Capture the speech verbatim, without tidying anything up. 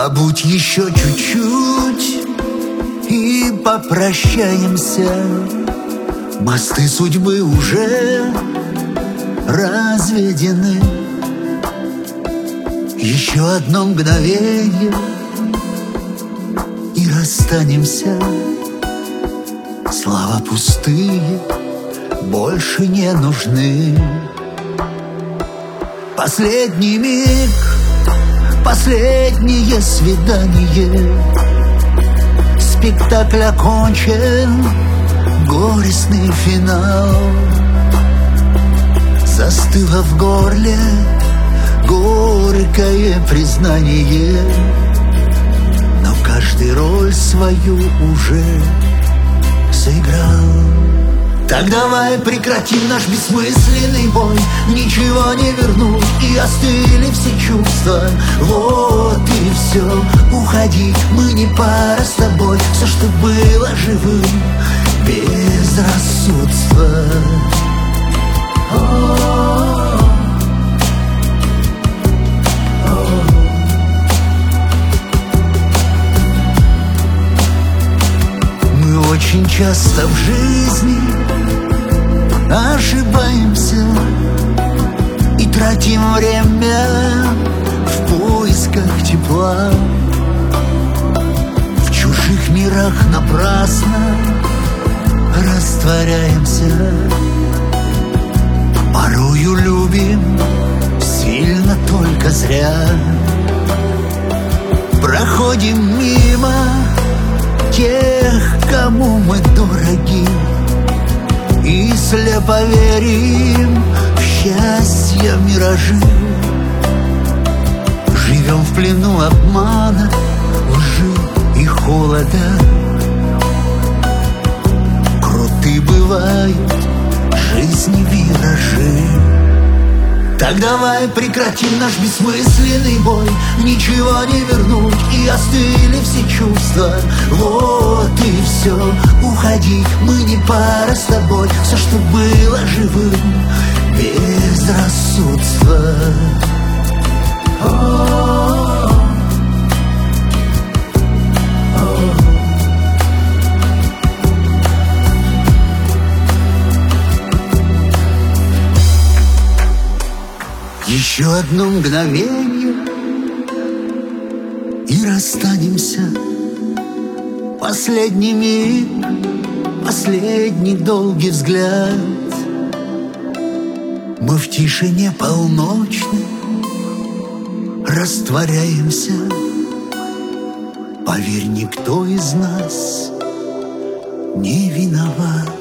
Побудь еще чуть-чуть и попрощаемся. Мосты судьбы уже разведены. Еще одно мгновенье и расстанемся. Слова пустые больше не нужны. Последний миг, последнее свидание. Спектакль окончен, горестный финал. Застыло в горле горькое признание, но каждый роль свою уже сыграл. Так давай прекратим наш бессмысленный бой. Ничего не вернуть, и остыли все чувства. Вот и все, уходи, мы не пара с тобой. Все, что было живым, безрассудство. О-о-о. Мы очень часто в жизни ошибаемся и тратим время в поисках тепла. В чужих мирах напрасно растворяемся. Порою любим сильно только зря. Проходим мимо тех, кому мы дороги, и слепо верим в счастье миражи. Живем в плену обмана, лжи и холода. Круты бывают жизни виражи. Так давай прекратим наш бессмысленный бой. Ничего не вернуть, и остыли все чувства. Вот и все, уходи, мы не пара с тобой. Все, что было живым, безрассудство. О-о-о. Еще одно мгновенье и расстанемся. Последний миг, последний долгий взгляд. Мы в тишине полночной растворяемся. Поверь, никто из нас не виноват.